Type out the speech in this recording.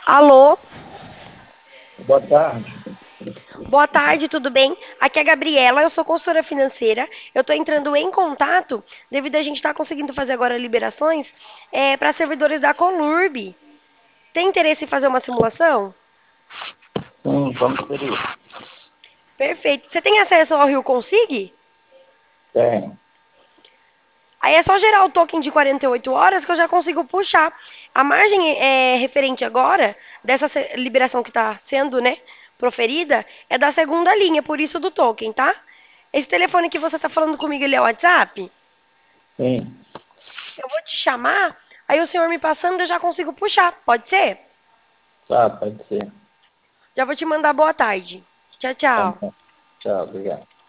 Alô, Boa tarde. boa tarde, tudo bem? Aqui é a Gabriela, eu sou consultora financeira. Eu estou entrando em contato devido a gente estar conseguindo fazer agora liberações para servidores da Conurb. Tem interesse em fazer uma simulação? Sim, vamos ter isso. Perfeito. Você tem acesso ao Rio Consig? Tem. Aí é só gerar o token de 48 horas que eu já consigo puxar. A margem referente agora dessa liberação que está sendo, né, proferida é da segunda linha, por isso do token, tá? Esse telefone que você está falando comigo, ele é o WhatsApp? Sim. Eu vou te chamar, aí o senhor me passando eu já consigo puxar, pode ser? Tá, pode ser. Já vou te mandar boa tarde. Tchau, Tá tchau. bom. Tchau, obrigado.